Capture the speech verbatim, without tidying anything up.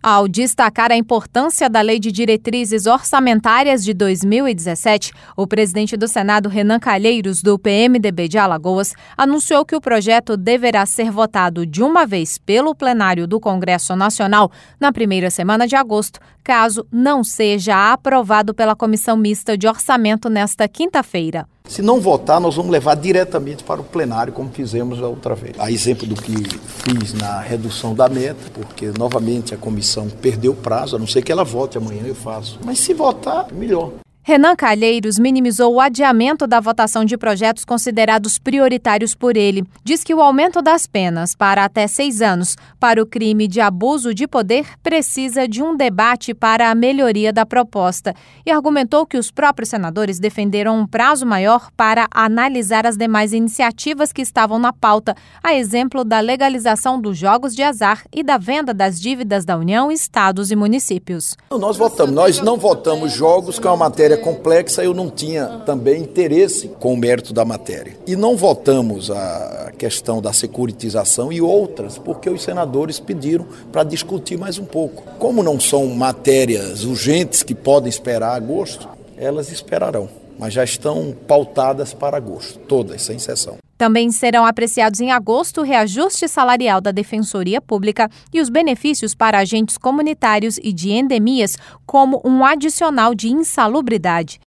Ao destacar a importância da Lei de Diretrizes Orçamentárias de dois mil e dezessete, o presidente do Senado, Renan Calheiros, do P M D B de Alagoas, anunciou que o projeto deverá ser votado de uma vez pelo plenário do Congresso Nacional na primeira semana de agosto, caso não seja aprovado pela Comissão Mista de Orçamento nesta quinta-feira. Se não votar, nós vamos levar diretamente para o plenário, como fizemos a outra vez. A exemplo do que fiz na redução da meta, porque novamente a comissão perdeu o prazo, a não ser que ela vote amanhã, eu faço. Mas se votar, melhor. Renan Calheiros minimizou o adiamento da votação de projetos considerados prioritários por ele. Diz que o aumento das penas para até seis anos para o crime de abuso de poder precisa de um debate para a melhoria da proposta e argumentou que os próprios senadores defenderam um prazo maior para analisar as demais iniciativas que estavam na pauta, a exemplo da legalização dos jogos de azar e da venda das dívidas da União, estados e municípios. Nós votamos, nós não votamos jogos, que é uma matéria complexa, eu não tinha também interesse com o mérito da matéria. E não votamos a questão da securitização e outras, porque os senadores pediram para discutir mais um pouco. Como não são matérias urgentes que podem esperar agosto, elas esperarão, mas já estão pautadas para agosto, todas, sem exceção. Também serão apreciados em agosto o reajuste salarial da Defensoria Pública e os benefícios para agentes comunitários e de endemias como um adicional de insalubridade.